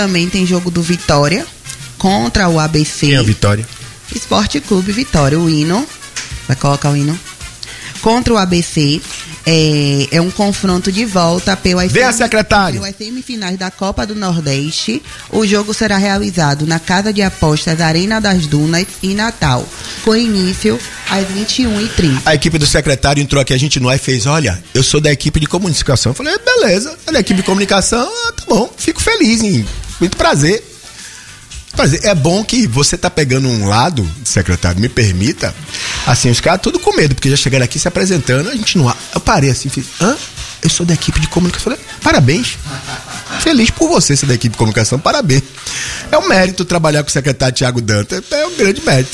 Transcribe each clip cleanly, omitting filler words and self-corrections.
Também tem jogo do Vitória contra o ABC. Quem é o Vitória? Esporte Clube Vitória, o hino. Vai colocar o hino. Contra o ABC. É um confronto de volta pelas semifinais da Copa do Nordeste. O jogo será realizado na Casa de Apostas Arena das Dunas, em Natal, com início às 21h30. A equipe do secretário entrou aqui, a gente no ar e fez: olha, eu sou da equipe de comunicação. Eu falei: beleza, é da equipe de comunicação, tá bom, fico feliz, hein? Muito prazer. É bom que você tá pegando um lado, secretário, me permita, assim, os caras tudo com medo, porque já chegaram aqui se apresentando, a gente não... Eu parei assim, fiz: eu sou da equipe de comunicação. Falei: parabéns, feliz por você ser da equipe de comunicação, parabéns. É um mérito trabalhar com o secretário Tiago Dantas, é um grande mérito.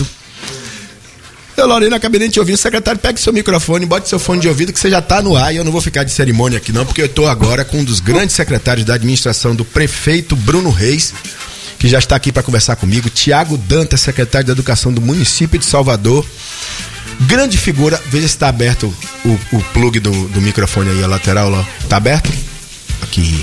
Eu, Lorena, acabei de te ouvir. O secretário, pegue seu microfone, bote seu fone de ouvido, que você já tá no ar, e eu não vou ficar de cerimônia aqui não, porque eu tô agora com um dos grandes secretários da administração do prefeito Bruno Reis, que já está aqui para conversar comigo. Tiago Dantas, secretário de Educação do município de Salvador. Grande figura. Veja se está aberto o plug do microfone aí, a lateral lá. Tá aberto? Aqui.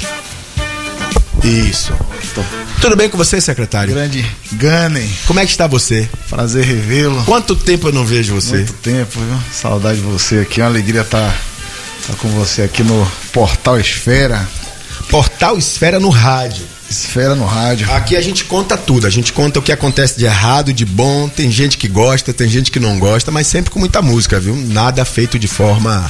Isso. Tudo bem com você, secretário? Grande Gunning. Como é que está você? Prazer revê-lo. Quanto tempo eu não vejo você? Muito tempo, viu? Saudade de você aqui. É uma alegria estar com você aqui no Portal Esfera. Portal Esfera no rádio. Esfera no rádio. Aqui a gente conta tudo, a gente conta o que acontece de errado, de bom, tem gente que gosta, tem gente que não gosta, mas sempre com muita música, viu? Nada feito de forma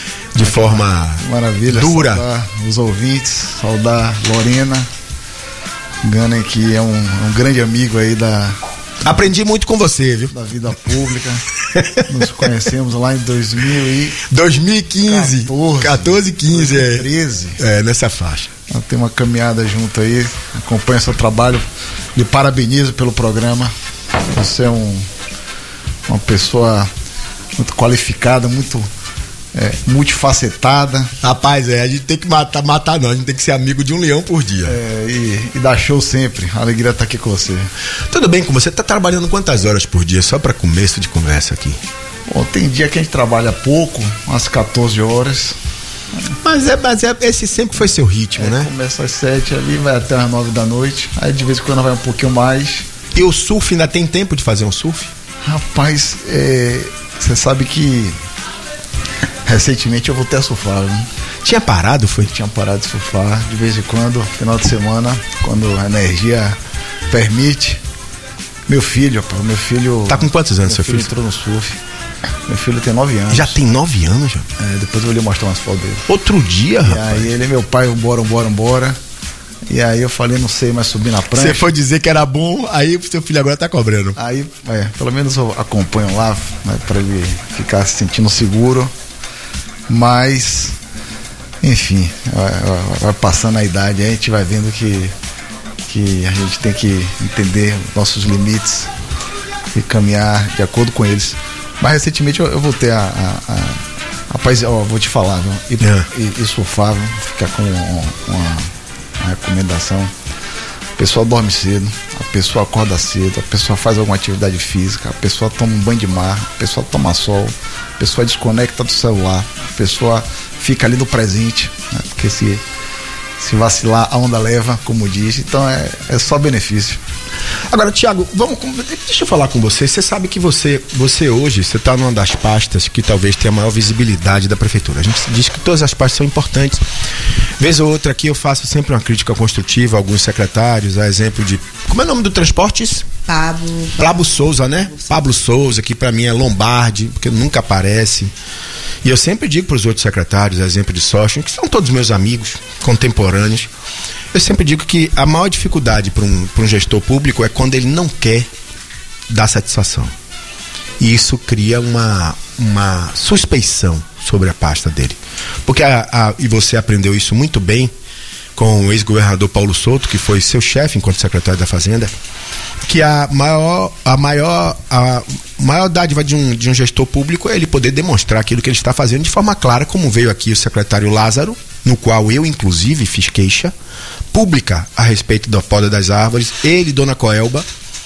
maravilha, dura. Saudar os ouvintes, saudar Lorena Gunning, que é um grande amigo aí Aprendi muito com você, viu? Da vida pública. Nos conhecemos lá em 2015. 14, 15, 13. Nessa faixa. Tem uma caminhada junto aí, acompanho seu trabalho, lhe parabenizo pelo programa. Você é uma pessoa muito qualificada, muito multifacetada. Rapaz, a gente tem que matar não, a gente tem que ser amigo de um leão por dia. E dar show sempre, a alegria estar aqui com você. Tudo bem com você? Tá trabalhando quantas horas por dia, só para começo de conversa aqui? Bom, tem dia que a gente trabalha pouco, umas 14 horas. Mas esse sempre foi seu ritmo, né? Começa às 7 ali, vai até às 9 da noite. Aí de vez em quando vai um pouquinho mais. E o surf, ainda tem tempo de fazer um surf? Rapaz, você sabe que recentemente eu voltei a surfar, né? Tinha parado, foi? Tinha parado de surfar. De vez em quando, final de semana, quando a energia permite. Meu filho. Tá com quantos anos, seu filho? Entrou no surf. Meu filho tem 9 anos. Já tem 9 anos, já? Depois eu vou lhe mostrar umas fotos dele. Outro dia, rapaz. E aí ele, meu pai, embora. E aí eu falei, não sei mais subir na prancha. Você foi dizer que era bom, aí o seu filho agora tá cobrando. Aí, pelo menos eu acompanho lá, né, pra ele ficar se sentindo seguro. Mas, enfim, vai passando a idade, aí a gente vai vendo que a gente tem que entender nossos limites e caminhar de acordo com eles. Mas recentemente eu voltei rapaz, vou te falar, viu? E surfar, viu? Ficar com uma recomendação. A pessoa dorme cedo, a pessoa acorda cedo, a pessoa faz alguma atividade física, a pessoa toma um banho de mar, a pessoa toma sol, a pessoa desconecta do celular, a pessoa fica ali no presente, né? Porque se vacilar, a onda leva, como diz. Então é só benefício. Agora, Tiago, deixa eu falar com você. Você sabe que você hoje, você está numa das pastas que talvez tenha a maior visibilidade da prefeitura. A gente diz que todas as pastas são importantes. Vez ou outra aqui eu faço sempre uma crítica construtiva a alguns secretários, a exemplo de... Como é o nome do Transportes? Pablo Souza, né? Pablo Souza, que para mim é Lombardi, porque nunca aparece. E eu sempre digo para os outros secretários, a exemplo de Sócio, que são todos meus amigos, contemporâneos, eu sempre digo que a maior dificuldade para um gestor público é quando ele não quer dar satisfação. E isso cria uma suspeição sobre a pasta dele. Porque, e você aprendeu isso muito bem com o ex-governador Paulo Souto, que foi seu chefe enquanto secretário da Fazenda, que a maior dádiva de um gestor público é ele poder demonstrar aquilo que ele está fazendo de forma clara, como veio aqui o secretário Lázaro, no qual eu, inclusive, fiz queixa pública a respeito da poda das árvores. Ele e Dona Coelba,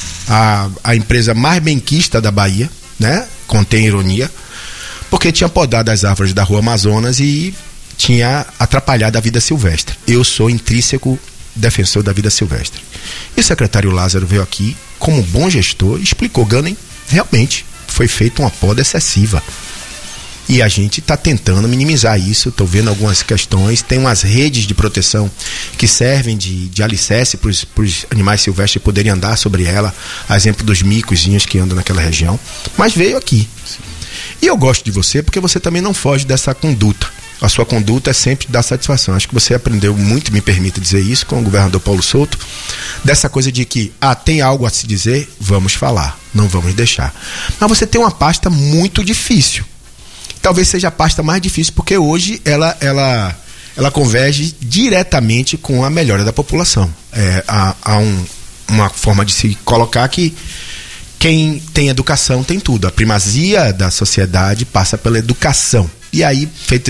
a empresa mais benquista da Bahia, né? Contém ironia, porque tinha podado as árvores da Rua Amazonas e tinha atrapalhado a vida silvestre. Eu sou intrínseco defensor da vida silvestre. E o secretário Lázaro veio aqui, como um bom gestor, e explicou, Gunning, realmente foi feita uma poda excessiva. E a gente está tentando minimizar isso. Estou vendo algumas questões. Tem umas redes de proteção que servem de alicerce para os animais silvestres poderem andar sobre ela. A exemplo dos micozinhos que andam naquela região. Mas veio aqui. Sim. E eu gosto de você porque você também não foge dessa conduta. A sua conduta é sempre dar satisfação. Acho que você aprendeu muito, me permita dizer isso, com o governador Paulo Souto. Dessa coisa de que, tem algo a se dizer, vamos falar. Não vamos deixar. Mas você tem uma pasta muito difícil. Talvez seja a pasta mais difícil, porque hoje ela converge diretamente com a melhora da população. Há uma forma de se colocar que quem tem educação tem tudo. A primazia da sociedade passa pela educação. E aí, feita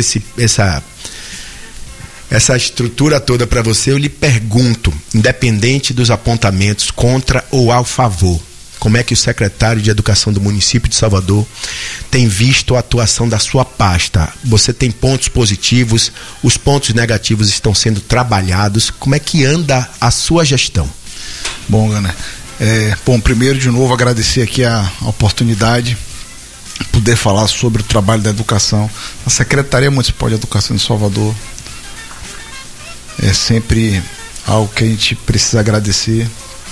essa estrutura toda para você, eu lhe pergunto, independente dos apontamentos contra ou a favor, como é que o secretário de Educação do município de Salvador tem visto a atuação da sua pasta? Você tem pontos positivos, os pontos negativos estão sendo trabalhados. Como é que anda a sua gestão? Bom, Gana, primeiro de novo agradecer aqui a oportunidade de poder falar sobre o trabalho da educação. A Secretaria Municipal de Educação de Salvador é sempre algo que a gente precisa agradecer.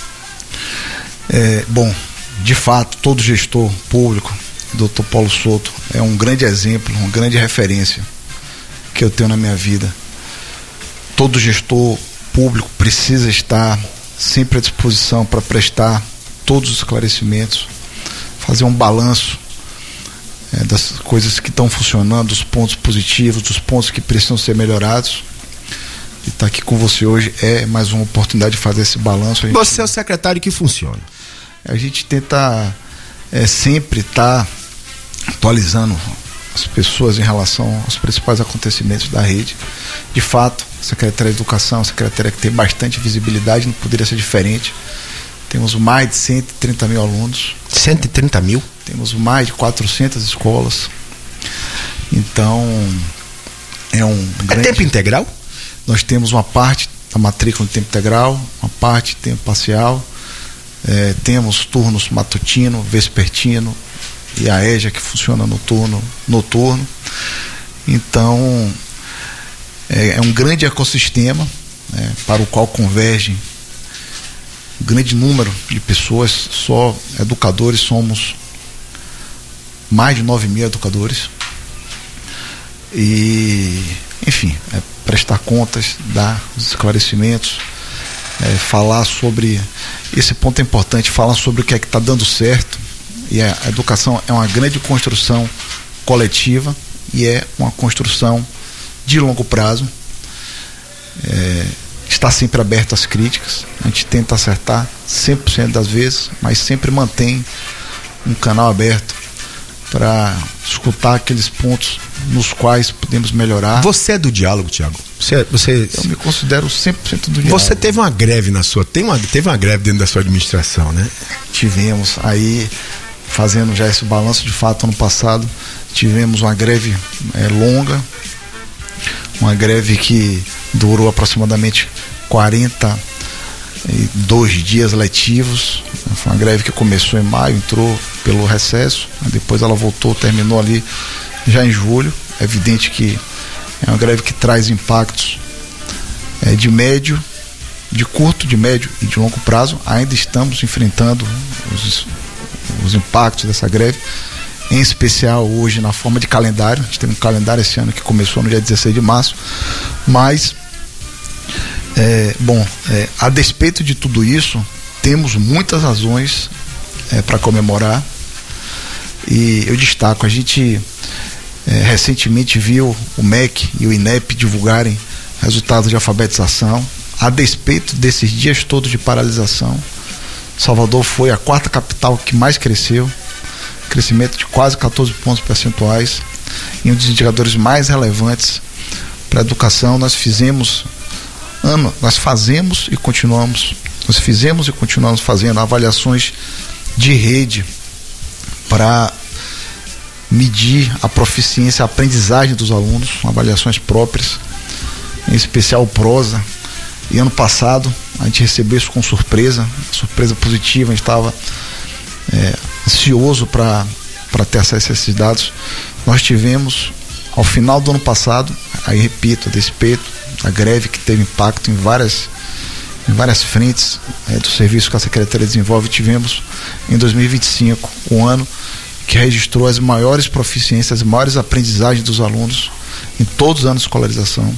De fato, todo gestor público, Dr. Paulo Souto, é um grande exemplo, uma grande referência que eu tenho na minha vida. Todo gestor público precisa estar sempre à disposição para prestar todos os esclarecimentos, fazer um balanço das coisas que estão funcionando, dos pontos positivos, dos pontos que precisam ser melhorados. E estar aqui com você hoje é mais uma oportunidade de fazer esse balanço. Você é o secretário que funciona. A gente tenta sempre estar atualizando as pessoas em relação aos principais acontecimentos da rede. De fato, a Secretaria de Educação, a secretaria que tem bastante visibilidade, não poderia ser diferente. Temos mais de 130 mil alunos. 130 mil? Temos mais de 400 escolas. Então, é um grande... É tempo integral? Nós temos uma parte da matrícula de tempo integral, uma parte de tempo parcial. Temos turnos matutino, vespertino e a EJA que funciona noturno. Então é um grande ecossistema para o qual convergem um grande número de pessoas. Só educadores somos mais de 9 mil educadores e, enfim, prestar contas, dar os esclarecimentos, falar sobre esse ponto é importante, falar sobre o que é que está dando certo. E a educação é uma grande construção coletiva e é uma construção de longo prazo. Está sempre aberto às críticas, a gente tenta acertar 100% das vezes, mas sempre mantém um canal aberto para escutar aqueles pontos nos quais podemos melhorar. Você é do diálogo, Tiago? Eu me considero 100% do diálogo. Você teve uma greve teve uma greve dentro da sua administração, né? Tivemos, aí fazendo já esse balanço, de fato, ano passado tivemos uma greve longa, uma greve que durou aproximadamente 42 dias letivos. Foi uma greve que começou em maio, entrou pelo recesso, depois ela voltou, terminou ali já em julho. É evidente que é uma greve que traz impactos de curto, de médio e de longo prazo. Ainda estamos enfrentando os impactos dessa greve, em especial hoje na forma de calendário. A gente tem um calendário esse ano que começou no dia 16 de março, mas a despeito de tudo isso, temos muitas razões para comemorar. E eu destaco, a gente recentemente viu o MEC e o INEP divulgarem resultados de alfabetização. A despeito desses dias todos de paralisação, Salvador foi a 4ª capital que mais cresceu, crescimento de quase 14 pontos percentuais, e um dos indicadores mais relevantes para a educação. Nós fizemos e continuamos fazendo avaliações de rede para medir a proficiência, a aprendizagem dos alunos, avaliações próprias, em especial o PROSA, E ano passado a gente recebeu isso com surpresa positiva. A gente estava ansioso para ter acesso a esses dados. Nós tivemos, ao final do ano passado, aí repito, a despeito da greve que teve impacto em várias frentes do serviço que a Secretaria desenvolve, tivemos em 2025 um ano que registrou as maiores proficiências, as maiores aprendizagens dos alunos em todos os anos de escolarização.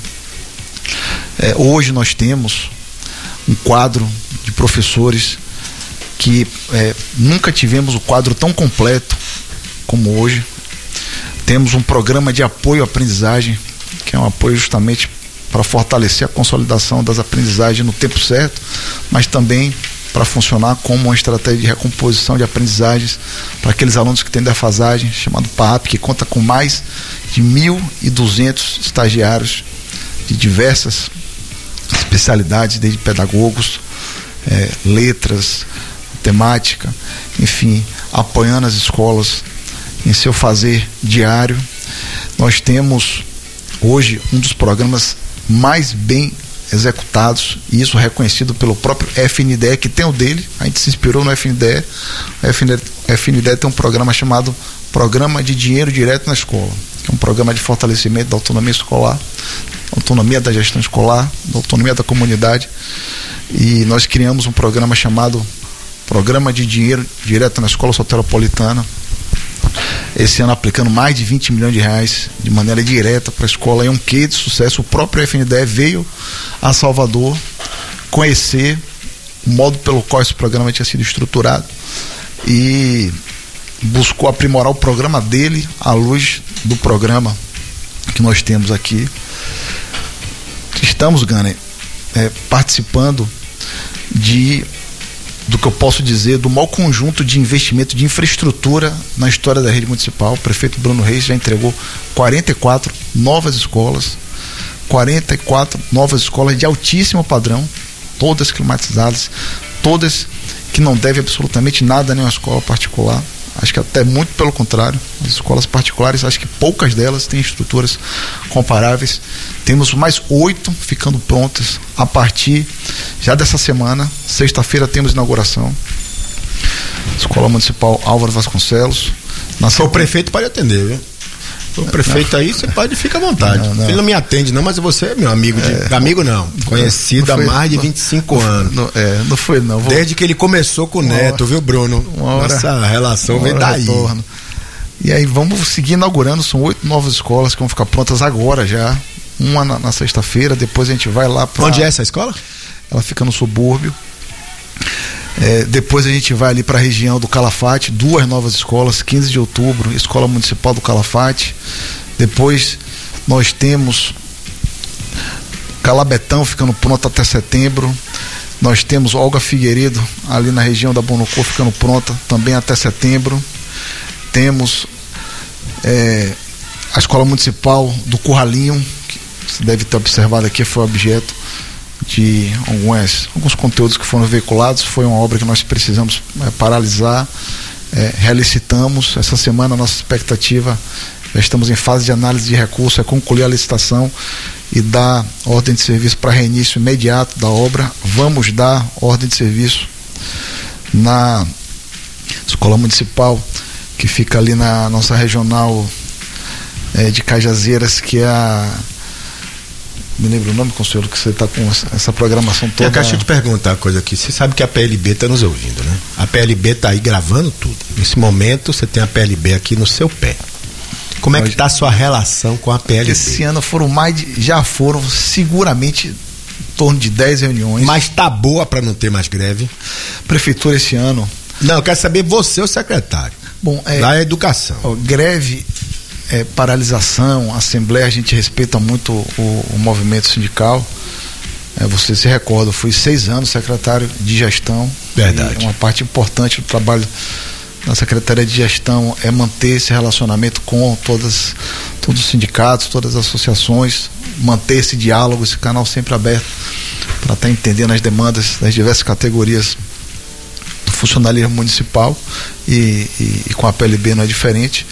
Hoje nós temos um quadro de professores que nunca tivemos o quadro tão completo como hoje. Temos um programa de apoio à aprendizagem, que é um apoio justamente para fortalecer a consolidação das aprendizagens no tempo certo, mas também para funcionar como uma estratégia de recomposição de aprendizagens para aqueles alunos que têm defasagem, chamado PAP, que conta com mais de 1.200 estagiários de diversas especialidades, desde pedagogos, letras, matemática, enfim, apoiando as escolas em seu fazer diário. Nós temos hoje um dos programas mais bem executados, e isso reconhecido pelo próprio FNDE, que tem o dele. A gente se inspirou no FNDE. O FNDE tem um programa chamado Programa de Dinheiro Direto na Escola, que é um programa de fortalecimento da autonomia escolar, autonomia da gestão escolar, da autonomia da comunidade, e nós criamos um programa chamado Programa de Dinheiro Direto na Escola Soteropolitana, esse ano aplicando mais de 20 milhões de reais de maneira direta para a escola. É um quê de sucesso. O próprio FNDE veio a Salvador conhecer o modo pelo qual esse programa tinha sido estruturado e buscou aprimorar o programa dele à luz do programa que nós temos aqui. Estamos, Gane, participando do que eu posso dizer, do maior conjunto de investimento de infraestrutura na história da rede municipal. O prefeito Bruno Reis já entregou 44 novas escolas de altíssimo padrão, todas climatizadas, todas que não devem absolutamente nada a nenhuma escola particular. Acho que até muito pelo contrário, as escolas particulares, acho que poucas delas têm estruturas comparáveis. Temos mais 8 ficando prontas a partir já dessa semana. Sexta-feira temos inauguração. Escola Municipal Álvaro Vasconcelos. O prefeito pode atender, viu? O prefeito aí, você pode, fica à vontade. Não. Ele não me atende não, mas você é meu amigo, amigo não, conhecido há mais de 25 anos. Não foi não. Desde que ele começou com o Neto, viu, Bruno? Nossa relação vem daí. Retorno. E aí vamos seguir inaugurando, são 8 novas escolas que vão ficar prontas agora já. Uma na sexta-feira, depois a gente vai lá para... Onde é essa escola? Ela fica no subúrbio. Depois a gente vai ali para a região do Calafate, 2 novas escolas, 15 de outubro, Escola Municipal do Calafate. Depois nós temos Calabetão ficando pronto até setembro. Nós temos Olga Figueiredo ali na região da Bonocô ficando pronta também até setembro. Temos a Escola Municipal do Curralinho, que você deve ter observado aqui, foi objeto de alguns conteúdos que foram veiculados. Foi uma obra que nós precisamos paralisar, relicitamos. Essa semana a nossa expectativa, já estamos em fase de análise de recurso, é concluir a licitação e dar ordem de serviço para reinício imediato da obra. Vamos dar ordem de serviço na Escola Municipal, que fica ali na nossa regional de Cajazeiras, que é a... Me lembra o nome, Conselho, que você está com essa programação toda. Deixa eu te perguntar uma coisa aqui. Você sabe que a PLB está nos ouvindo, né? A PLB está aí gravando tudo. Nesse momento você tem a PLB aqui no seu pé. Como é que está a sua relação com a PLB? Esse ano já foram seguramente em torno de 10 reuniões. Mas tá boa para não ter mais greve? Prefeitura esse ano... Não, eu quero saber você, o secretário. Bom, lá é educação. Greve, paralisação, assembleia, a gente respeita muito o movimento sindical. Você se recorda, eu fui 6 anos secretário de gestão. Verdade. Uma parte importante do trabalho da Secretaria de Gestão é manter esse relacionamento com todos os sindicatos, todas as associações, manter esse diálogo, esse canal sempre aberto para estar entendendo as demandas das diversas categorias do funcionalismo municipal, e com a PLB não é diferente. Então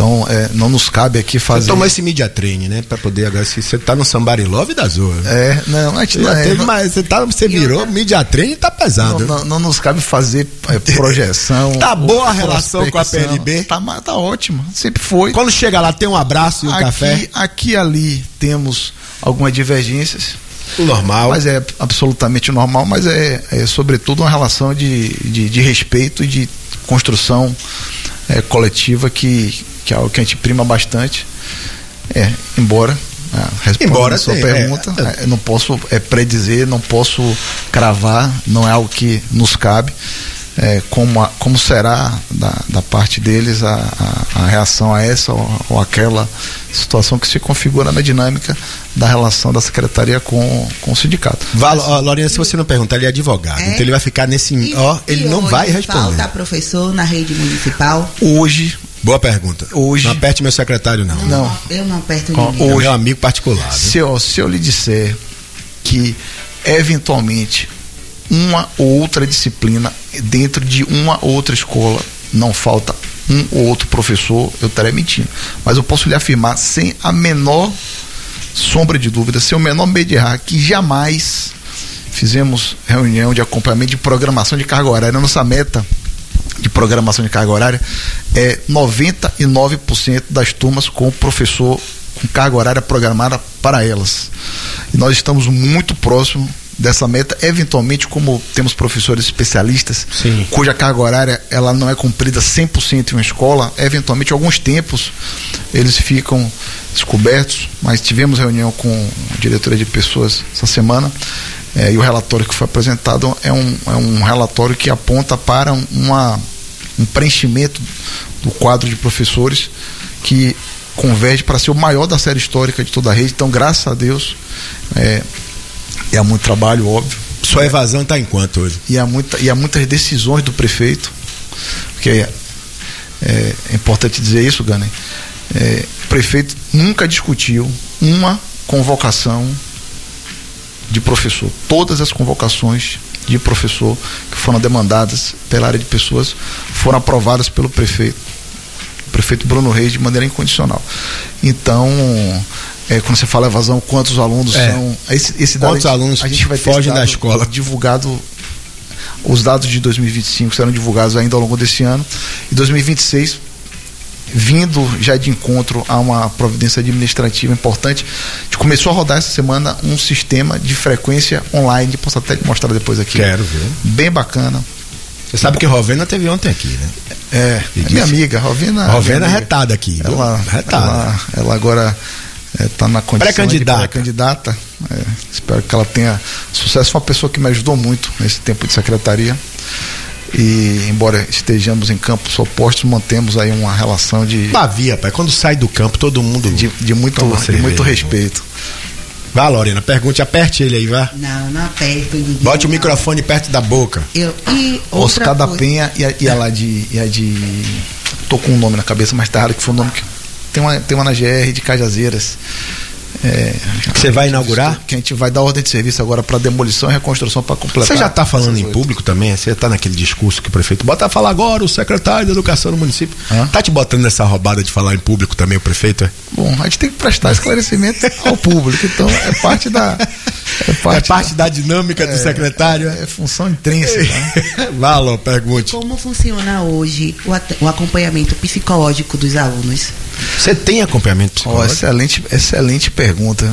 Então, não nos cabe aqui fazer... Você tomou esse media training, né? Pra poder agora, se você tá no Somebody Love da Zoa. Não, a gente mas você virou media training, tá pesado. Não nos cabe fazer projeção. Tá boa a relação com a PLB? Tá ótima, sempre foi. Quando chega lá, tem um abraço e um café? Aqui e ali temos algumas divergências. O normal. Mas é absolutamente normal, mas é sobretudo uma relação de respeito e de construção coletiva que é algo que a gente prima bastante. Embora respondendo a sua pergunta, eu não posso predizer, não posso cravar, não é algo que nos cabe. Como será da parte deles a reação a essa ou aquela situação que se configura na dinâmica da relação da secretaria com o sindicato. Lorena, se você não perguntar, ele é advogado, então ele vai ficar nesse... ele não vai responder. Falta professor na rede municipal? Hoje... Boa pergunta. Hoje... Não aperte meu secretário, não. Eu não aperto ninguém. Hoje, é meu amigo particular. Se eu lhe disser que, eventualmente, uma ou outra disciplina dentro de uma ou outra escola não falta um ou outro professor, eu estarei mentindo. Mas eu posso lhe afirmar sem a menor sombra de dúvida, sem o menor medo de errar, que jamais fizemos reunião de acompanhamento de programação de carga horária. Nossa meta de programação de carga horária é 99% das turmas com o professor com carga horária programada para elas. E nós estamos muito próximos dessa meta. Eventualmente, como temos professores especialistas, sim, cuja carga horária ela não é cumprida 100% em uma escola, eventualmente alguns tempos eles ficam descobertos, mas tivemos reunião com a diretoria de pessoas essa semana, e o relatório que foi apresentado é um relatório que aponta para um preenchimento do quadro de professores que converge para ser o maior da série histórica de toda a rede. Então, graças a Deus, há muito trabalho, óbvio. Sua evasão está em quanto hoje? E há muitas decisões do prefeito, porque é importante dizer isso, Gane. O prefeito nunca discutiu uma convocação de professor. Todas as convocações de professor que foram demandadas pela área de pessoas foram aprovadas pelo prefeito Bruno Reis, de maneira incondicional. Então, quando você fala evasão, quantos alunos são... Esse dado quantos alunos a gente vai fogem da escola? Divulgado, os dados de 2025 serão divulgados ainda ao longo desse ano. E 2026, vindo já de encontro a uma providência administrativa importante, a gente começou a rodar essa semana um sistema de frequência online, posso até te mostrar depois aqui. Quero ver. Bem bacana. Você sabe que Rovena teve ontem aqui, né? É minha amiga, Rovena retada aqui. Ela agora está na condição de pré-candidata. Espero que ela tenha sucesso. Foi uma pessoa que me ajudou muito nesse tempo de secretaria. E embora estejamos em campos opostos, mantemos aí uma relação de... Pavia, pai. Quando sai do campo, todo mundo... De muito respeito. Vá, Lorena, pergunte, aperte ele aí, vá. Não aperto. Bote o microfone perto da boca. Oscar da Penha e a lá de... Tô com um nome na cabeça, mas tá errado, que foi um nome que... Tem uma na GR de Cajazeiras. Você vai inaugurar? Que a gente vai dar ordem de serviço agora para demolição e reconstrução para completar. Você já está falando em público também? Você está naquele discurso que o prefeito bota a falar agora, o secretário de educação do município. Tá te botando nessa roubada de falar em público também, o prefeito? Bom, a gente tem que prestar esclarecimento ao público, então é parte da... É parte da dinâmica do secretário. É função intrínseca. Valor, pergunte. Como funciona hoje o acompanhamento psicológico dos alunos? Você tem acompanhamento psicológico? Excelente pergunta.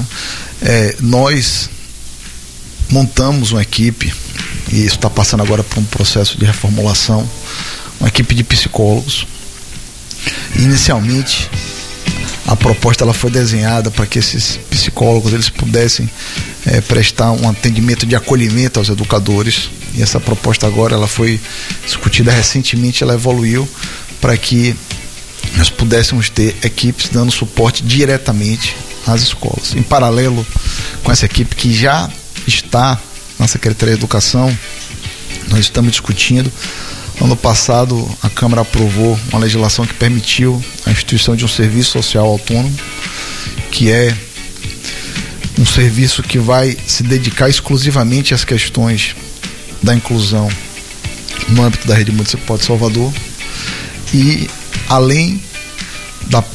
Nós montamos uma equipe, e isso está passando agora por um processo de reformulação, uma equipe de psicólogos. Inicialmente, a proposta ela foi desenhada para que esses psicólogos eles pudessem prestar um atendimento de acolhimento aos educadores, e essa proposta agora ela foi discutida recentemente, ela evoluiu para que nós pudéssemos ter equipes dando suporte diretamente às escolas. Em paralelo com essa equipe que já está na Secretaria de Educação, nós estamos discutindo. Ano passado a Câmara aprovou uma legislação que permitiu a instituição de um serviço social autônomo, que é um serviço que vai se dedicar exclusivamente às questões da inclusão no âmbito da rede municipal de Salvador, e além da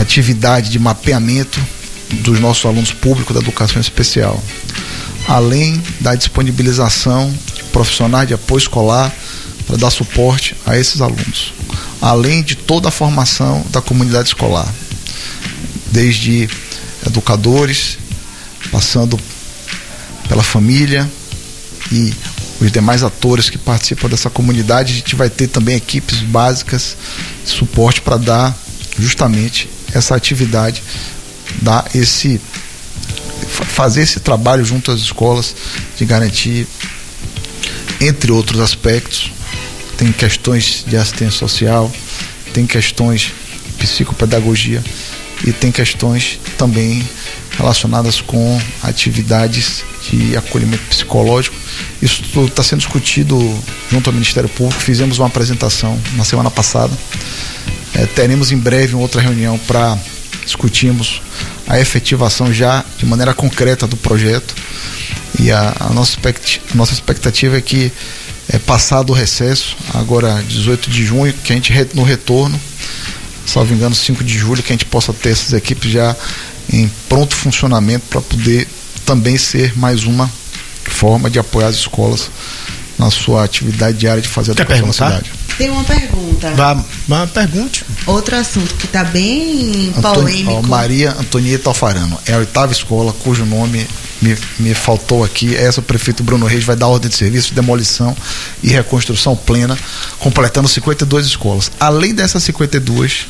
atividade de mapeamento dos nossos alunos públicos da educação especial, além da disponibilização de profissionais de apoio escolar para dar suporte a esses alunos, além de toda a formação da comunidade escolar, desde educadores, passando pela família e os demais atores que participam dessa comunidade. A gente vai ter também equipes básicas de suporte para dar justamente essa atividade, fazer esse trabalho junto às escolas de garantir, entre outros aspectos. Tem questões de assistência social, tem questões de psicopedagogia e tem questões também relacionadas com atividades de acolhimento psicológico. Isso está sendo discutido junto ao Ministério Público. Fizemos uma apresentação na semana passada. Teremos em breve uma outra reunião para discutirmos a efetivação já de maneira concreta do projeto. E a nossa expectativa é que, passado o recesso, agora 18 de junho, que a gente no retorno, salvo engano 5 de julho, que a gente possa ter essas equipes já em pronto funcionamento para poder também ser mais uma forma de apoiar as escolas na sua atividade diária de fazer a educação na cidade. Tem uma pergunta. Pergunte. Outro assunto que está bem polêmico. Maria Antonieta Alfarano. É a 8ª escola cujo nome me faltou aqui. Essa, o prefeito Bruno Reis vai dar ordem de serviço de demolição e reconstrução plena, completando 52 escolas. Além dessas 52,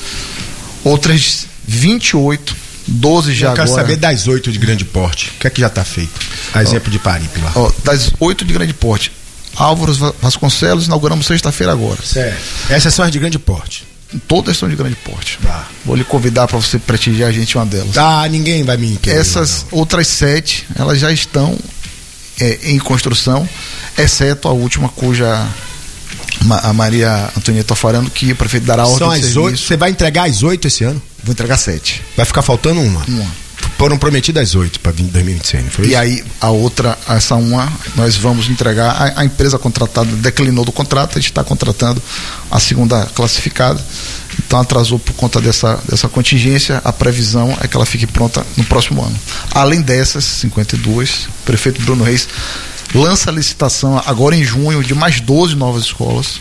outras 28, 12 já agora. Eu quero saber das 8 de grande porte. O que é que já está feito? A exemplo de Paripe lá. Das 8 de grande porte, Álvaros Vasconcelos, inauguramos sexta-feira agora. Certo. Essas são as de grande porte? Todas são de grande porte. Vou lhe convidar para você prestigiar a gente uma delas. Ninguém vai me querer. Essas outras 7, elas já estão em construção, exceto a última, cuja a Maria Antonieta Alfarano, que o prefeito dará ordem de serviço. São as 8. Você vai entregar as 8 esse ano? Vou entregar 7. Vai ficar faltando uma? Foram prometidas 8 para 2026, não foi isso? E aí, a outra, essa uma, nós vamos entregar. A empresa contratada declinou do contrato, a gente está contratando a segunda classificada. Então atrasou por conta dessa contingência. A previsão é que ela fique pronta no próximo ano. Além dessas 52, o prefeito Bruno Reis lança a licitação agora em junho de mais 12 novas escolas.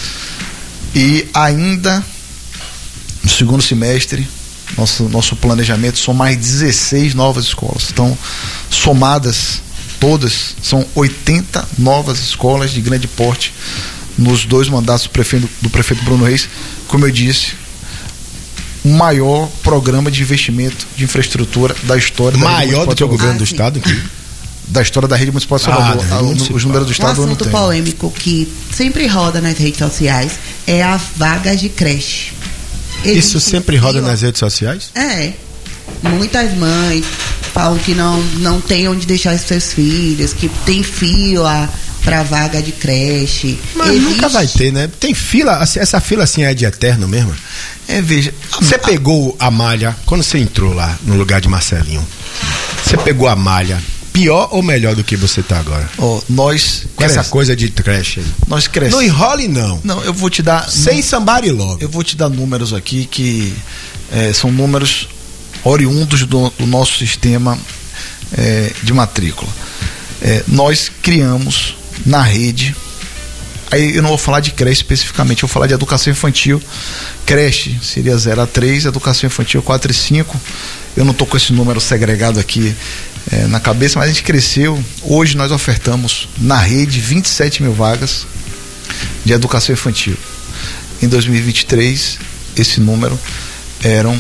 E ainda no segundo semestre, nosso planejamento são mais 16 novas escolas. Então, somadas todas, são 80 novas escolas de grande porte nos 2 mandatos do prefeito Bruno Reis. Como eu disse, o maior programa de investimento de infraestrutura da história. Maior do que o governo do estado? Da história da rede municipal de Salvador. Os números do estado não tem. Um assunto polêmico que sempre roda nas redes sociais é a vaga de creche. Isso sempre roda nas redes sociais? Muitas mães falam que não tem onde deixar os seus filhos, que tem fila para vaga de creche. Mas nunca vai ter, né? Tem fila, essa fila assim é de eterno mesmo? Veja, você pegou a malha, quando você entrou lá no lugar de Marcelinho, você pegou a malha pior ou melhor do que você está agora? Nós... Com essa coisa de creche aí. Nós crescemos. Não enrole, não. Não, eu vou te dar... Sem somebody logo. Eu vou te dar números aqui que são números oriundos do nosso sistema de matrícula. Nós criamos na rede... Aí eu não vou falar de creche especificamente, eu vou falar de educação infantil. Creche seria 0 a 3, educação infantil 4 e 5. Eu não estou com esse número segregado aqui na cabeça, mas a gente cresceu. Hoje nós ofertamos na rede 27 mil vagas de educação infantil. Em 2023, esse número eram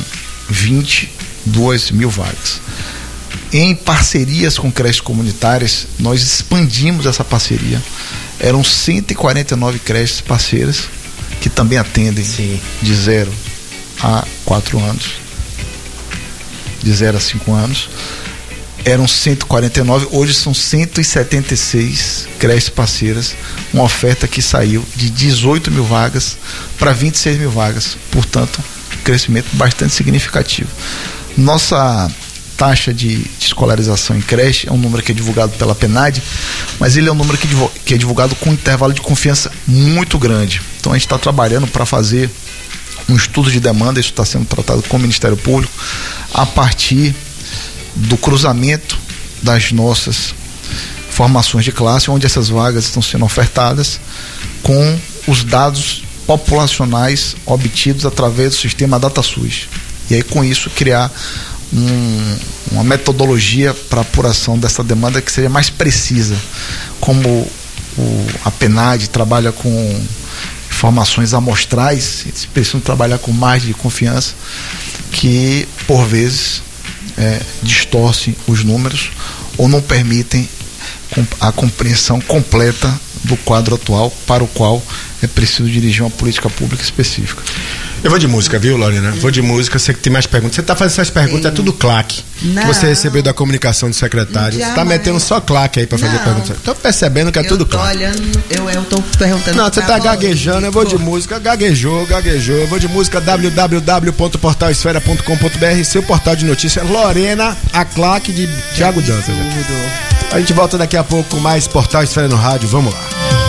22 mil vagas. Em parcerias com creches comunitárias, nós expandimos essa parceria. Eram 149 creches parceiras que também atendem de 0 a 4 anos, de 0 a 5 anos. Eram 149, hoje são 176 creches parceiras, uma oferta que saiu de 18 mil vagas para 26 mil vagas, portanto, um crescimento bastante significativo. Nossa taxa de escolarização em creche é um número que é divulgado pela PNAD, mas ele é um número que é divulgado com um intervalo de confiança muito grande. Então a gente está trabalhando para fazer um estudo de demanda, isso está sendo tratado com o Ministério Público, a partir do cruzamento das nossas formações de classe, onde essas vagas estão sendo ofertadas, com os dados populacionais obtidos através do sistema DataSUS. E aí, com isso, criar uma metodologia para apuração dessa demanda que seja mais precisa. Como a PNAD trabalha com informações amostrais, eles precisam trabalhar com margem de confiança, que, por vezes, distorcem os números ou não permitem a compreensão completa do quadro atual, para o qual é preciso dirigir uma política pública específica. Eu vou de música, viu, Lorena? Vou de música, sei que tem mais perguntas. Você está fazendo essas perguntas, é tudo claque. Não. Que você recebeu da comunicação do secretário. Você está metendo só claque aí para fazer perguntas. Estou percebendo que é tudo claque. Eu estou perguntando. Não, você está gaguejando, eu vou de música. Gaguejou. Eu vou de música, www.portalesfera.com.br, seu portal de notícias. Lorena, a claque de Thiago Dantas. A gente volta daqui a pouco com mais Portal Esfera no rádio. Vamos lá.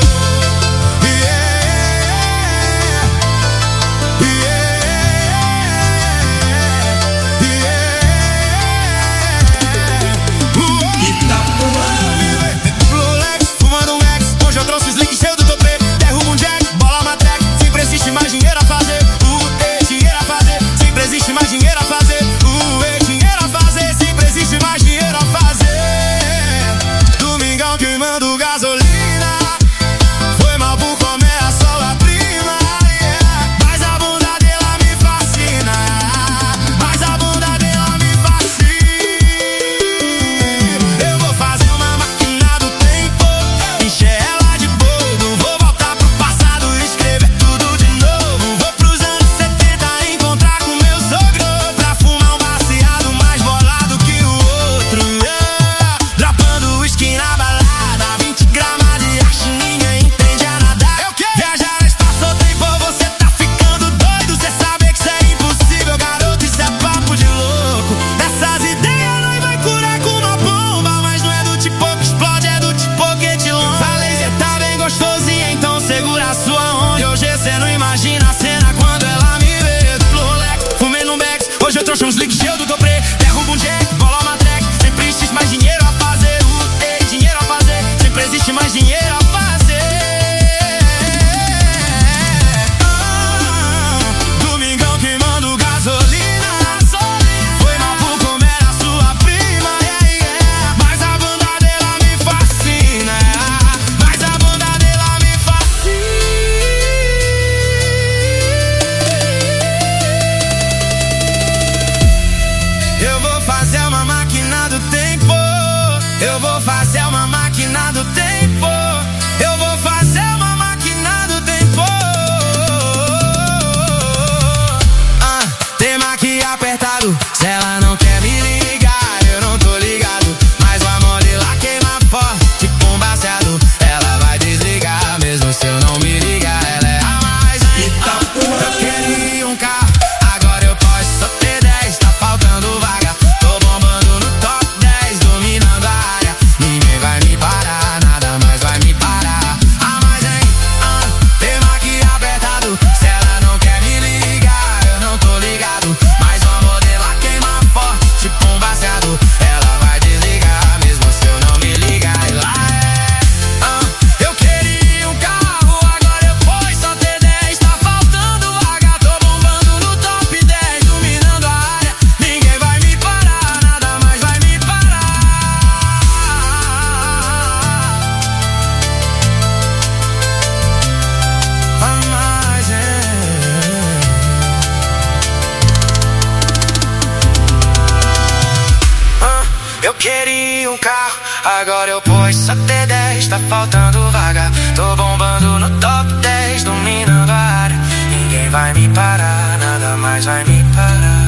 Agora eu posso só ter 10, tá faltando vaga. Tô bombando no top 10, dominando a área. Ninguém vai me parar, nada mais vai me parar.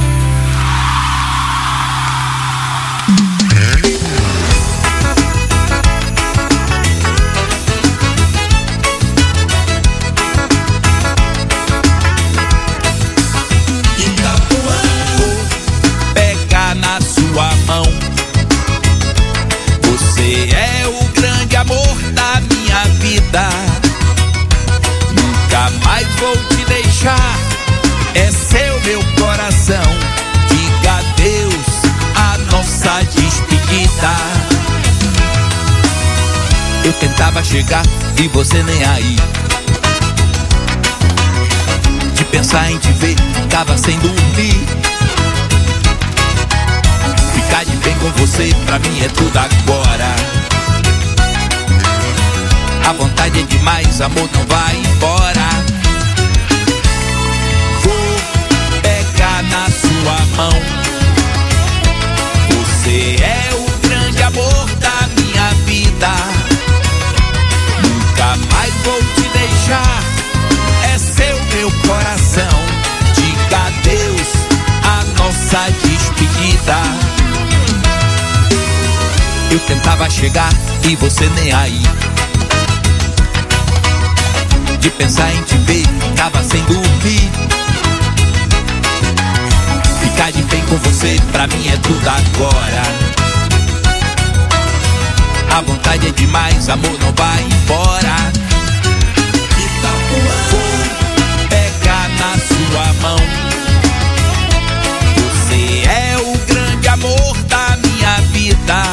Pega na sua mão. Você é o grande amor da minha vida. Nunca mais vou te deixar. tentava chegar e você nem aí. De pensar em te ver, ficava sem dormir. Ficar de bem com você, pra mim é tudo agora. A vontade é demais, amor, não vai embora. Vou pegar na sua mão. Você é o grande amor da minha vida. Nunca mais vou te deixar. É seu meu coração. Diga adeus a nossa despedida. Eu tentava chegar e você nem aí. De pensar em te ver, ficava sem dormir. Ficar de bem com você, pra mim é tudo agora. A vontade é demais, amor, não vai embora. Vou pegar na sua mão. Você é o grande amor da minha vida.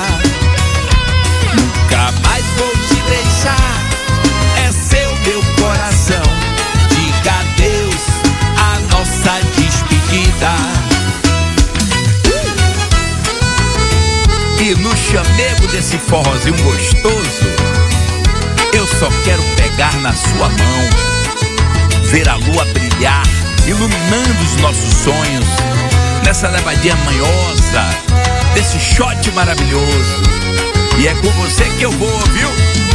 Nunca mais vou te deixar. É seu meu coração. Diga adeus a nossa despedida. E no chamego desse forrozinho gostoso, eu só quero pegar na sua mão, ver a lua brilhar, iluminando os nossos sonhos, nessa levadinha manhosa, desse shot maravilhoso. E é com você que eu vou, viu?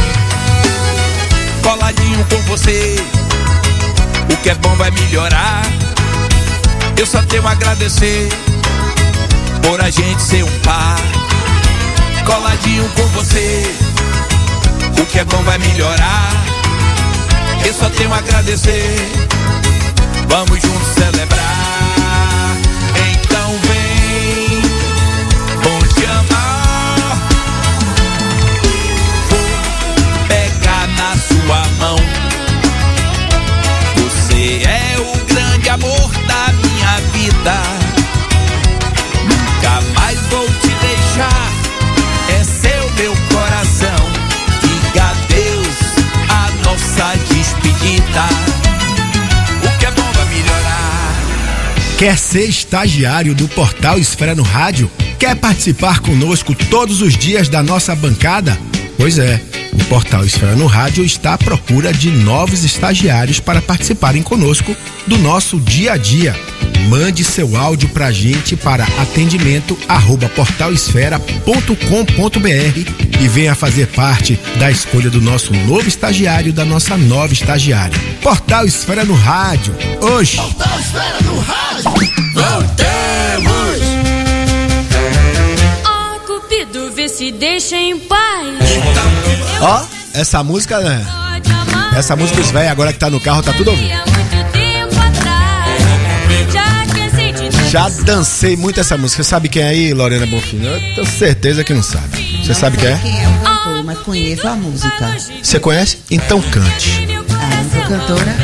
Coladinho com você, o que é bom vai melhorar. Eu só tenho a agradecer por a gente ser um par. Coladinho com você, o que é bom vai melhorar. Eu só tenho a agradecer. Vamos juntos celebrar. Então vem, vou te amar. Vou pegar na sua mão. Você é o grande amor da minha vida. Nunca mais vou te deixar. É seu meu coração. Diga adeus a nossa despedida. O que é bom vai melhorar. Quer ser estagiário do Portal Esfera no Rádio? Quer participar conosco todos os dias da nossa bancada? Pois é, o Portal Esfera no Rádio está à procura de novos estagiários para participarem conosco do nosso dia a dia. Mande seu áudio pra gente para atendimento@portalesfera.com.br e venha fazer parte da escolha do nosso novo estagiário, da nossa nova estagiária. Portal Esfera no Rádio, hoje. Portal Esfera no Rádio, voltemos! Ó, Cupido, vê se deixa em paz. Ó, essa música, né? Essa música os velhos agora que tá no carro, tá tudo ouvindo. Já dancei muito essa música. Você sabe quem é aí, Lorena Bonfim? Eu tenho certeza que não sabe. Você sabe quem é? Quem é o cantor, mas conheço a música. Você conhece? Então cante. Ah, não sou cantora?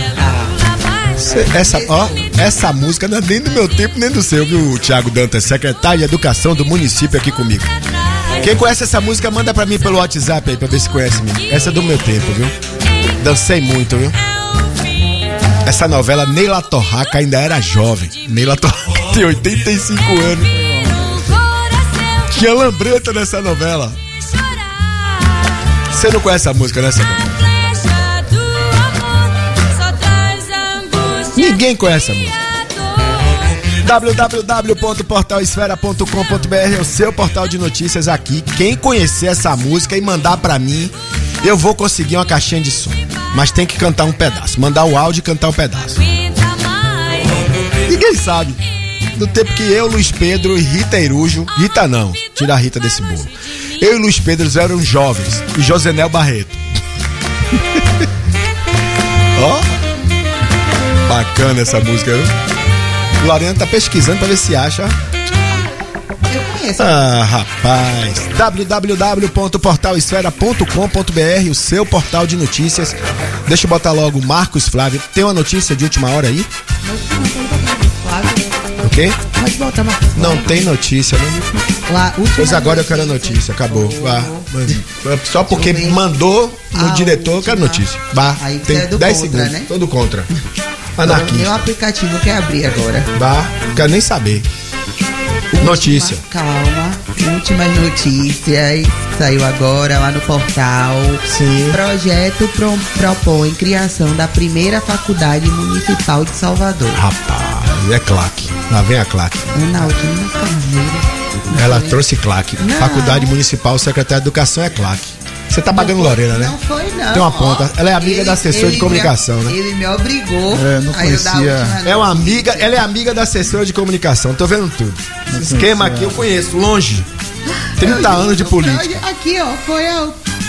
Essa música não é nem do meu tempo, nem do seu, viu, Thiago Dantas, secretário de Educação do município aqui comigo. Quem conhece essa música, manda pra mim pelo WhatsApp aí, pra ver se conhece mesmo. Essa é do meu tempo, viu? Dancei muito, viu? Essa novela, Neila Torraca ainda era jovem. Neila Torraca tem 85 anos. Tinha lambreta nessa novela. Você não conhece a música, né, Sabrina? Ninguém conhece a música. www.portalesfera.com.br é o seu portal de notícias aqui. Quem conhecer essa música e mandar pra mim, eu vou conseguir uma caixinha de som. Mas tem que cantar um pedaço. Mandar o áudio e cantar um pedaço. Ninguém sabe. No tempo que eu, Luiz Pedro e Rita Irujo... Rita não, tira a Rita desse bolo. Eu e Luiz Pedro eram jovens. E Josenel Barreto. Ó, bacana essa música, viu? Lorena tá pesquisando pra ver se acha. Eu conheço. Ah, rapaz. www.portalesfera.com.br, o seu portal de notícias. Deixa eu botar logo o Marcos Flávio. Tem uma notícia de última hora aí? O quê? Pode voltar, Marcos. Não tem notícia, né? Pois agora eu quero a notícia, acabou. Vá. Só porque mandou no diretor, eu quero notícia. Vá, tem 10 segundos. Né? Todo contra. Anarquista. Meu aplicativo quer abrir agora. Vá, não quero nem saber. Notícia. Calma. Últimas notícias. Saiu agora lá no portal. Sim. Projeto propõe criação da primeira faculdade municipal de Salvador. Rapaz, é claque. Lá vem a claque. Analtina Carneiro. Ela trouxe claque. Não. Faculdade Municipal, secretária de Educação é claque. Você tá pagando Lorena, né? Não foi, não. Tem uma ponta. Ela é amiga da assessora de comunicação, né? Ele me obrigou. Não conhecia. Ela é amiga da assessora de comunicação. Tô vendo tudo. Esse esquema aqui eu conheço, longe. 30 anos de política. Aqui, ó, foi a...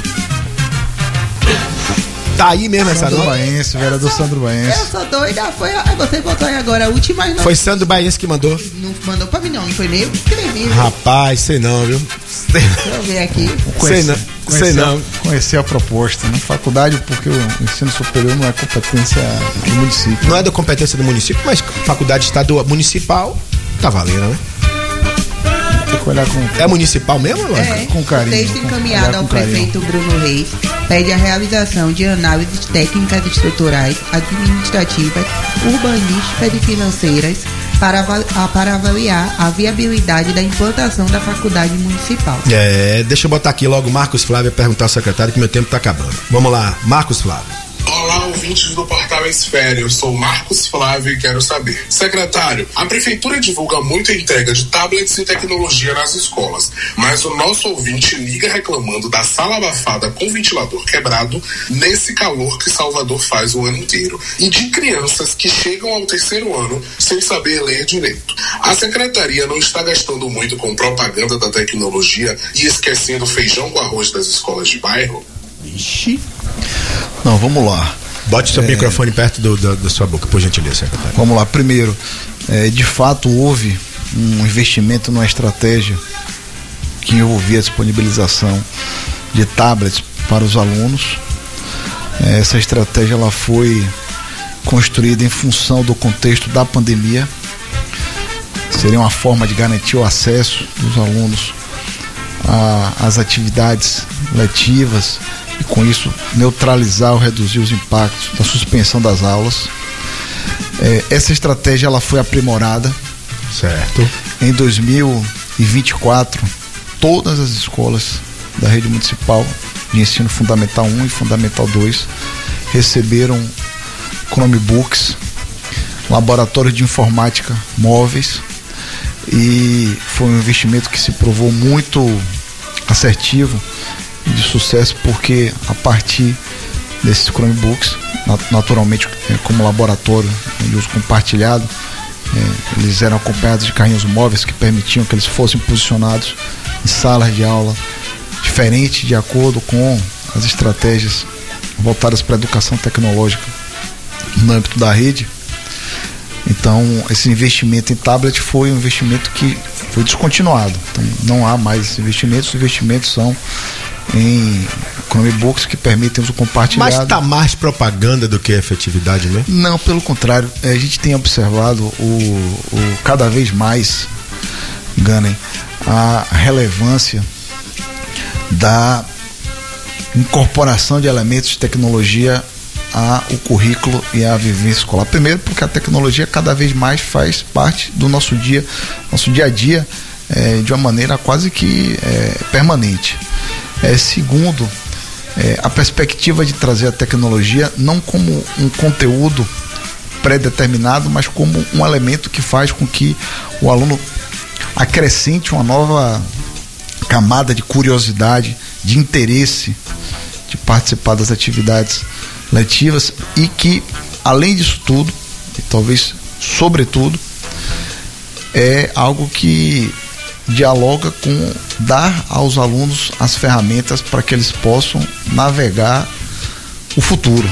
Tá aí mesmo essa Sandro nota? Baense, vereador Sandro Baense. Eu sou doida, você botou aí agora a última nota. Foi Sandro Baense que mandou? Não mandou pra mim não foi nem eu que escrevi. Rapaz, sei não, viu? Deixa eu ver aqui. Sei não. Conhecer a proposta, né? Faculdade, porque o ensino superior não é competência do município. Não é da competência do município, mas faculdade estadual municipal tá valendo, né? Tem que olhar com... É municipal mesmo, Lógico? Com carinho. O texto encaminhado ao prefeito Bruno Reis pede a realização de análises técnicas estruturais, administrativas, urbanísticas e financeiras para avaliar a viabilidade da implantação da faculdade municipal. Deixa eu botar aqui logo o Marcos Flávio perguntar ao secretário que meu tempo tá acabando. Vamos lá, Marcos Flávio. Olá, ouvintes do Portal Esfera, eu sou Marcos Flávio e quero saber. Secretário, a prefeitura divulga muito a entrega de tablets e tecnologia nas escolas, mas o nosso ouvinte liga reclamando da sala abafada com ventilador quebrado nesse calor que Salvador faz o ano inteiro e de crianças que chegam ao 3º ano sem saber ler direito. A secretaria não está gastando muito com propaganda da tecnologia e esquecendo feijão com arroz das escolas de bairro? Ixi. Não, vamos lá. Bote seu microfone perto da sua boca, por gentileza, secretário. Vamos lá. Primeiro, de fato houve um investimento numa estratégia que envolvia a disponibilização de tablets para os alunos. Essa estratégia ela foi construída em função do contexto da pandemia. Seria uma forma de garantir o acesso dos alunos às atividades letivas e com isso neutralizar ou reduzir os impactos da suspensão das aulas. Essa estratégia ela foi aprimorada. Certo. Em 2024, todas as escolas da rede municipal de ensino fundamental 1 e fundamental 2 receberam Chromebooks, laboratórios de informática móveis, e foi um investimento que se provou muito assertivo e de sucesso, porque a partir desses Chromebooks, naturalmente como laboratório de uso compartilhado, eles eram acompanhados de carrinhos móveis que permitiam que eles fossem posicionados em salas de aula diferentes de acordo com as estratégias voltadas para a educação tecnológica no âmbito da rede. Então, esse investimento em tablet foi um investimento que foi descontinuado. Então, não há mais esses investimentos. Os investimentos são em Chromebooks que permitem uso compartilhado. Mas está mais propaganda do que efetividade, né? Não, pelo contrário. A gente tem observado cada vez mais, Ganem, a relevância da incorporação de elementos de tecnologia ao currículo e à vivência escolar. Primeiro, porque a tecnologia cada vez mais faz parte do nosso dia a dia, de uma maneira quase que permanente. Segundo, a perspectiva de trazer a tecnologia não como um conteúdo pré-determinado, mas como um elemento que faz com que o aluno acrescente uma nova camada de curiosidade, de interesse de participar das atividades letivas, e que, além disso tudo, e talvez sobretudo, é algo que dialoga com dar aos alunos as ferramentas para que eles possam navegar o futuro.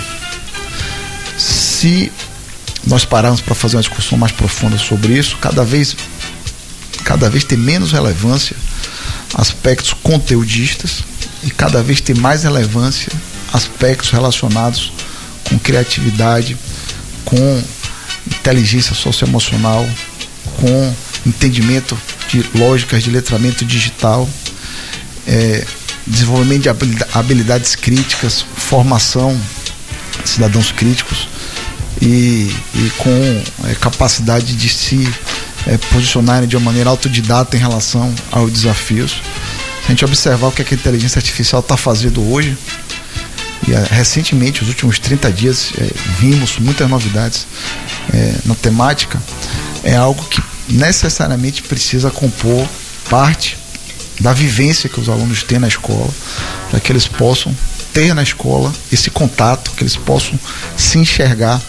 Se nós pararmos para fazer uma discussão mais profunda sobre isso, cada vez tem menos relevância aspectos conteudistas e cada vez tem mais relevância aspectos relacionados com criatividade, com inteligência socioemocional, com entendimento de lógicas de letramento digital, desenvolvimento de habilidades críticas, formação de cidadãos críticos e com capacidade de se posicionarem de uma maneira autodidata em relação aos desafios. Se a gente observar o que a inteligência artificial está fazendo hoje, e recentemente, os últimos 30 dias, vimos muitas novidades na temática, é algo que necessariamente precisa compor parte da vivência que os alunos têm na escola, para que eles possam ter na escola esse contato, que eles possam se enxergar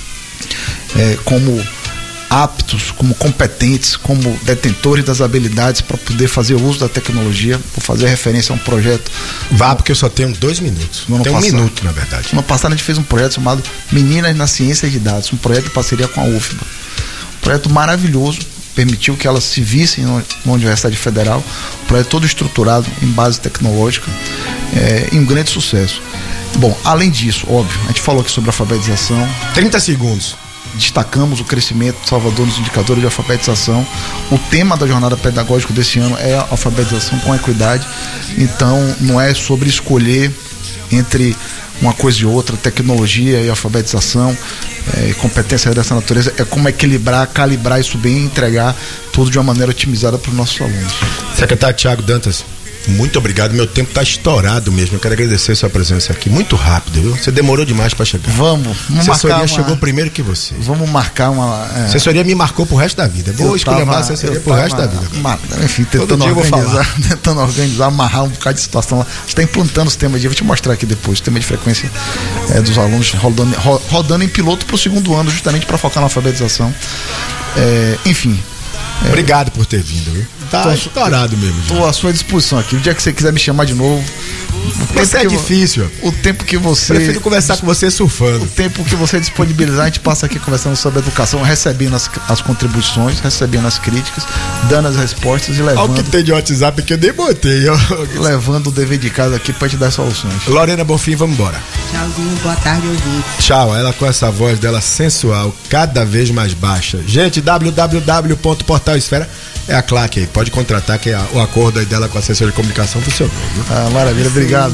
como aptos, como competentes, como detentores das habilidades para poder fazer uso da tecnologia. Vou fazer referência a um projeto. Porque eu só tenho 2 minutos. Tem um minuto, na verdade. No ano passado a gente fez um projeto chamado Meninas na Ciência de Dados, um projeto de parceria com a UFBA. Um projeto maravilhoso, permitiu que elas se vissem na Universidade Federal. Um projeto todo estruturado em base tecnológica, e um grande sucesso. Bom, além disso, óbvio, a gente falou aqui sobre alfabetização. 30 segundos. Destacamos o crescimento de Salvador nos indicadores de alfabetização. O tema da jornada pedagógica desse ano é a alfabetização com equidade. Então, não é sobre escolher entre uma coisa e outra, tecnologia e alfabetização, competência dessa natureza. É como equilibrar, calibrar isso bem e entregar tudo de uma maneira otimizada para os nossos alunos. Secretário Tiago Dantas, muito obrigado, meu tempo está estourado mesmo. Eu quero agradecer a sua presença aqui, muito rápido, viu? Você demorou demais para chegar. Vamos a assessoria chegou primeiro que você. Vamos marcar uma. A assessoria me marcou pro resto da vida. Vou escolher a assessoria pro resto da vida. Enfim, tentando organizar, amarrar um bocado de situação lá. A gente está implantando o sistema de. Vou te mostrar aqui depois, o sistema de frequência dos alunos rodando em piloto pro 2º ano, justamente para focar na alfabetização. Enfim. Obrigado por ter vindo, viu? Tá estourado mesmo. Estou à sua disposição aqui. O dia que você quiser me chamar de novo. Você é difícil. O tempo que você. Prefiro conversar com você surfando. O tempo que você disponibilizar, a gente passa aqui conversando sobre educação, recebendo as contribuições, recebendo as críticas, dando as respostas e levando. Olha o que tem de WhatsApp que eu nem botei, ó. Levando o dever de casa aqui pra te dar soluções. Lorena Bonfim, vamos embora. Tchauzinho, boa tarde, ouvinte. Tchau, ela com essa voz dela sensual, cada vez mais baixa. Gente, www.portalesfera é a claque aí, pode contratar que o acordo aí dela com a assessora de comunicação funcionou, viu? Maravilha, obrigado.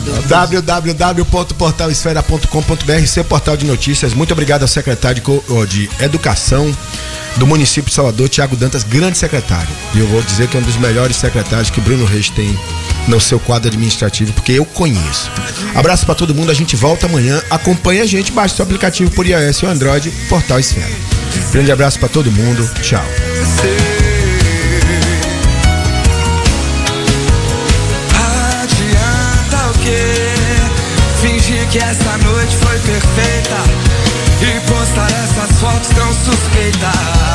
www.portalesfera.com.br, seu portal de notícias. Muito obrigado ao secretário de Educação do município de Salvador, Tiago Dantas, grande secretário. E eu vou dizer que é um dos melhores secretários que Bruno Reis tem no seu quadro administrativo, porque eu conheço. Abraço pra todo mundo, a gente volta amanhã. Acompanhe a gente, baixe seu aplicativo por iOS ou Android, Portal Esfera. Grande abraço pra todo mundo, tchau. Fingir que essa noite foi perfeita e postar essas fotos tão suspeitas.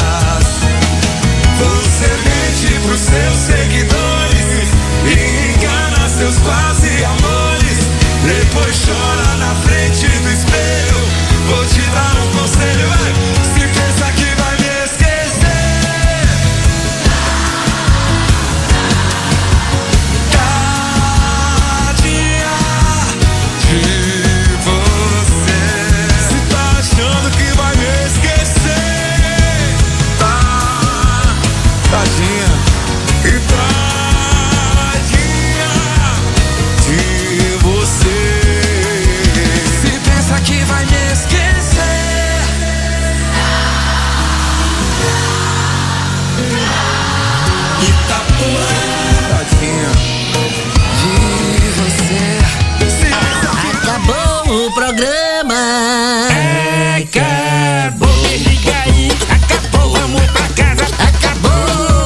Você mente pros seus seguidores e engana seus quase amores. Depois chora na frente do espelho. Vou te dar um conselho, vai. Se pensa que vai me esquecer, tadinha de você. Se tá achando que vai me esquecer, tadinha e tadinha de você. Se pensa que vai me esquecer, e tá tadinha de você. Acabou o programa. Acabou, me liga aí. Acabou, vamos pra casa. Acabou.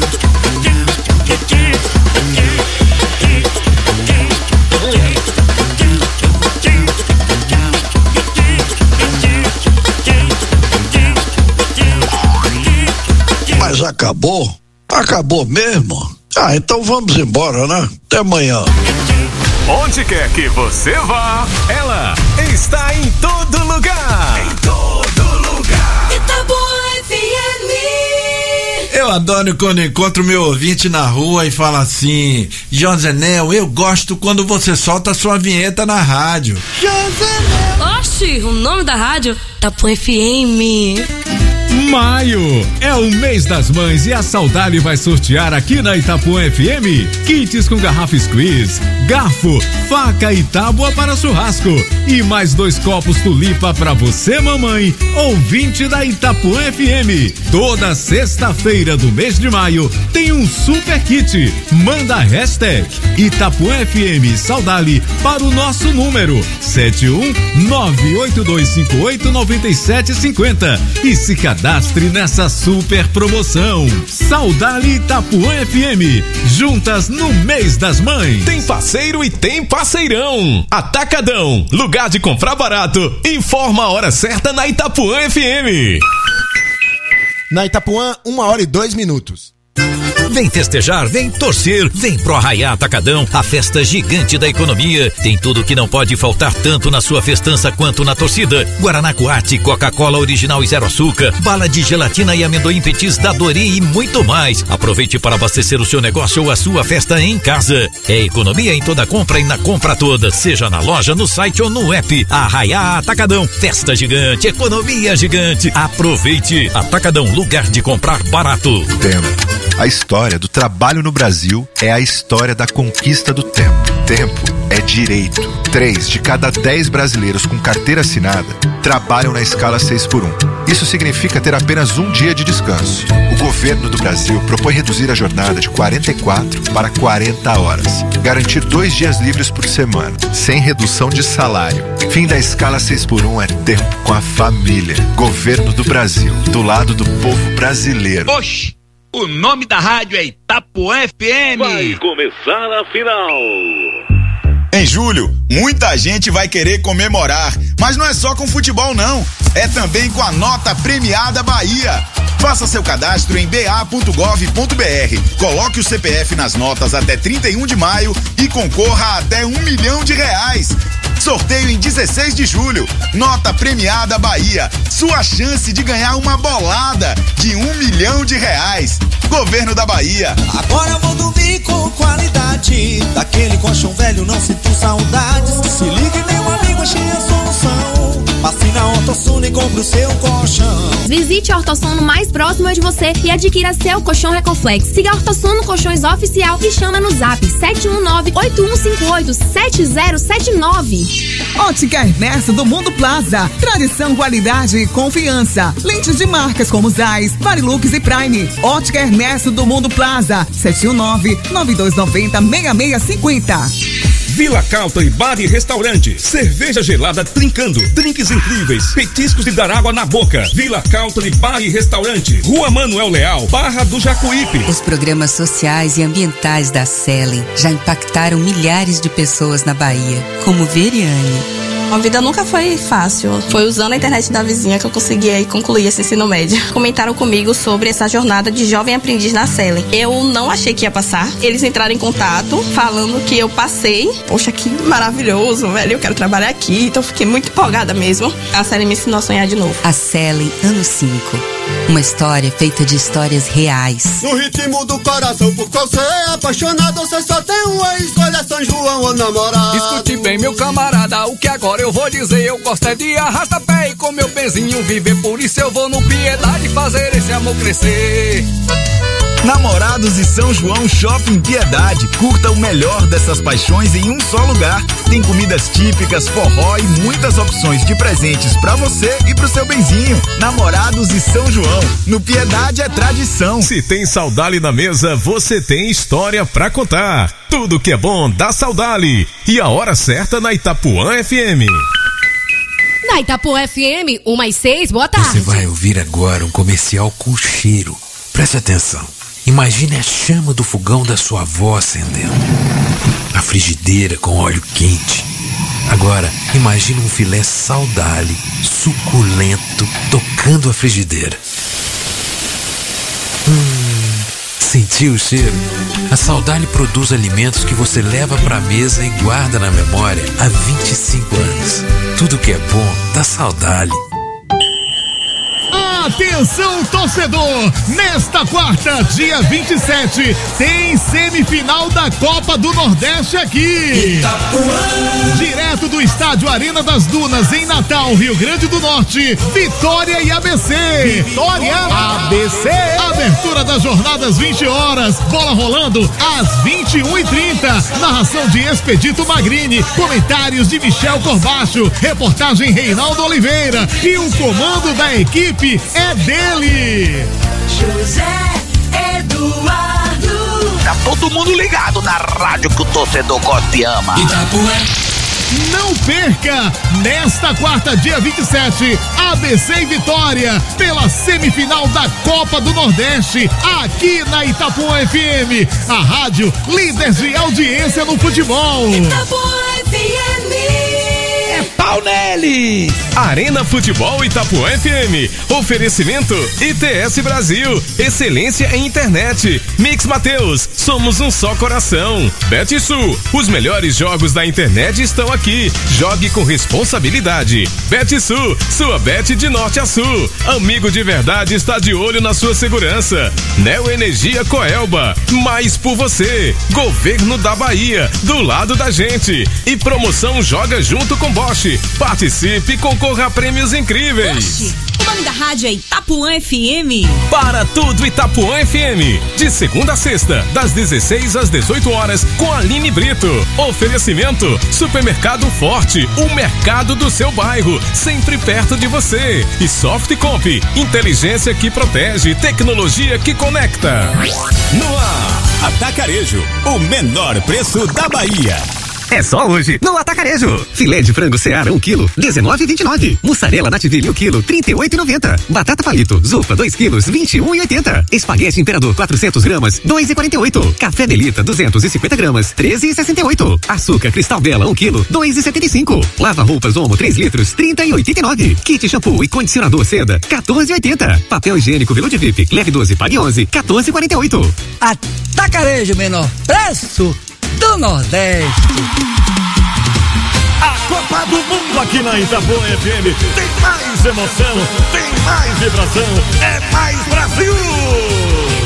Mas acabou? Acabou mesmo? Então vamos embora, né? Até amanhã. Onde quer que você vá, ela está em todo lugar. Em todo lugar. Itabuna FM. Eu adoro quando encontro meu ouvinte na rua e fala assim: Josenel, eu gosto quando você solta a sua vinheta na rádio. Oxi, o nome da rádio? Itabuna FM. Maio é o mês das mães e a Saudade vai sortear aqui na Itapuã FM kits com garrafa squeeze, garfo, faca e tábua para churrasco e mais 2 copos Tulipa para você, mamãe, ouvinte da Itapuã FM. Toda sexta-feira do mês de maio tem um super kit. Manda a hashtag Itapuã FM Saudade para o nosso número 71982589750 e se cadastre nessa super promoção. Saudade Itapuã FM, juntas no mês das mães. Tem parceiro e tem parceirão. Atacadão, lugar de comprar barato. Informa a hora certa na Itapuã FM. Na Itapuã, 1h02. Vem festejar, vem torcer, vem pro Arraiá Atacadão, a festa gigante da economia. Tem tudo que não pode faltar tanto na sua festança quanto na torcida. Guaraná Coate, Coca-Cola original e zero açúcar, bala de gelatina e amendoim petis da Dori e muito mais. Aproveite para abastecer o seu negócio ou a sua festa em casa. É economia em toda compra e na compra toda, seja na loja, no site ou no app. Arraiá Atacadão, festa gigante, economia gigante. Aproveite. Atacadão, lugar de comprar barato. Tempo. A história do trabalho no Brasil é a história da conquista do tempo. Tempo é direito. 3 de cada 10 brasileiros com carteira assinada trabalham na escala 6x1. Isso significa ter apenas um dia de descanso. O governo do Brasil propõe reduzir a jornada de 44 para 40 horas. Garantir 2 dias livres por semana, sem redução de salário. Fim da escala 6x1 é tempo com a família. Governo do Brasil, do lado do povo brasileiro. Oxi! O nome da rádio é Itapuã FM. Vai começar a final. Em julho, muita gente vai querer comemorar, mas não é só com futebol não, é também com a Nota Premiada Bahia. Faça seu cadastro em ba.gov.br, coloque o CPF nas notas até 31 de maio e concorra a até R$1 milhão. Sorteio em 16 de julho. Nota Premiada Bahia. Sua chance de ganhar uma bolada de R$1 milhão. Governo da Bahia. Agora eu vou dormir com qualidade. Daquele colchão velho não sinto saudades. Se ligue, meu amigo, achei a solução. Vacina Ortosono e compre o seu colchão. Visite a Ortosono mais próxima de você e adquira seu colchão Recoflex. Siga a Ortosono Colchões Oficial e chama no zap 719-8158-7079. Ótica Hermesso do Mundo Plaza. Tradição, qualidade e confiança. Lentes de marcas como Zeiss, Varilux e Prime. Ótica Hermesso do Mundo Plaza. 719-9290-6650. Vila Country Bar e Restaurante. Cerveja gelada trincando, drinks incríveis, petiscos de dar água na boca. Vila Country Bar e Restaurante. Rua Manuel Leal, Barra do Jacuípe. Os programas sociais e ambientais da Selen já impactaram milhares de pessoas na Bahia, como Veriane. A vida nunca foi fácil. Foi usando a internet da vizinha que eu consegui concluir esse ensino médio. Comentaram comigo sobre essa jornada de jovem aprendiz na Selen. Eu não achei que ia passar. Eles entraram em contato, falando que eu passei. Poxa, que maravilhoso, velho. Eu quero trabalhar aqui. Então fiquei muito empolgada mesmo. A Selen me ensinou a sonhar de novo. A Selen, ano 5. Uma história feita de histórias reais. No ritmo do coração, por qual você é apaixonado, você só tem uma escolha, São João ou namorado. Escute bem, meu camarada, o que agora eu vou dizer. Eu gosto é de arrasta-pé e com meu benzinho viver. Por isso eu vou no Piedade fazer esse amor crescer. Namorados e São João Shopping Piedade. Curta o melhor dessas paixões em um só lugar. Tem comidas típicas, forró e muitas opções de presentes pra você e pro seu benzinho. Namorados e São João. No Piedade é tradição. Se tem Saudade na mesa, você tem história pra contar. Tudo que é bom dá Saudade. E a hora certa na Itapuã FM. Na Itapuã FM, 1/6, boa tarde. Você vai ouvir agora um comercial com cheiro. Preste atenção. Imagine a chama do fogão da sua avó acendendo. A frigideira com óleo quente. Agora, imagine um filé Saudade, suculento, tocando a frigideira. Sentiu o cheiro? A Saudade produz alimentos que você leva pra mesa e guarda na memória há 25 anos. Tudo que é bom dá Saudade. Atenção, torcedor! Nesta quarta, dia 27, tem semifinal da Copa do Nordeste aqui. Itapuã. Direto do estádio Arena das Dunas, em Natal, Rio Grande do Norte, Vitória e ABC. Vitória, ABC. Abertura das jornadas 20 horas, bola rolando às 21h30. Narração de Expedito Magrini, comentários de Michel Corbacho, reportagem Reinaldo Oliveira e o comando da equipe é dele. José Eduardo. Tá todo mundo ligado na rádio que o torcedor gosta e ama. Não perca! Nesta quarta, dia 27, ABC e Vitória, pela semifinal da Copa do Nordeste, aqui na Itapuã FM, a rádio líder de audiência no futebol. Itapuã FM. Pau nele! Arena Futebol Itapuã FM. Oferecimento ITS Brasil. Excelência em internet. Mix Mateus. Somos um só coração. BetSul. Os melhores jogos da internet estão aqui. Jogue com responsabilidade. BetSul. Sua bet de norte a sul. Amigo de verdade está de olho na sua segurança. Neo Energia Coelba. Mais por você. Governo da Bahia. Do lado da gente. E promoção Joga Junto com Bosch. Participe e concorra a prêmios incríveis. O nome da rádio é Itapuã FM. Para tudo Itapuã FM. De segunda a sexta, das 16 às 18 horas, com Aline Brito. Oferecimento: Supermercado Forte, o mercado do seu bairro, sempre perto de você. E Softcomp, inteligência que protege, tecnologia que conecta. No ar, Atacarejo, o menor preço da Bahia. É só hoje, no Atacarejo. Filé de frango Seara 1 kg, 19,29. Mussarela Nativille 1 kg, 38,90. Batata palito, Zupa 2 kg, 21,80. Espaguete Imperador 400 gramas, 2,48. Café Belita 250 gramas, 13,68. Açúcar Cristal Bela 1 kg, 2,75. Lava roupas Omo 3 litros, 30,89. Kit shampoo e condicionador Seda, 14,80. Papel higiênico Velude VIP, leve 12, pague 11, 14,48. Atacarejo, menor preço do Nordeste. A Copa do Mundo aqui na Itapuã FM. Tem mais emoção, tem mais vibração, é mais Brasil!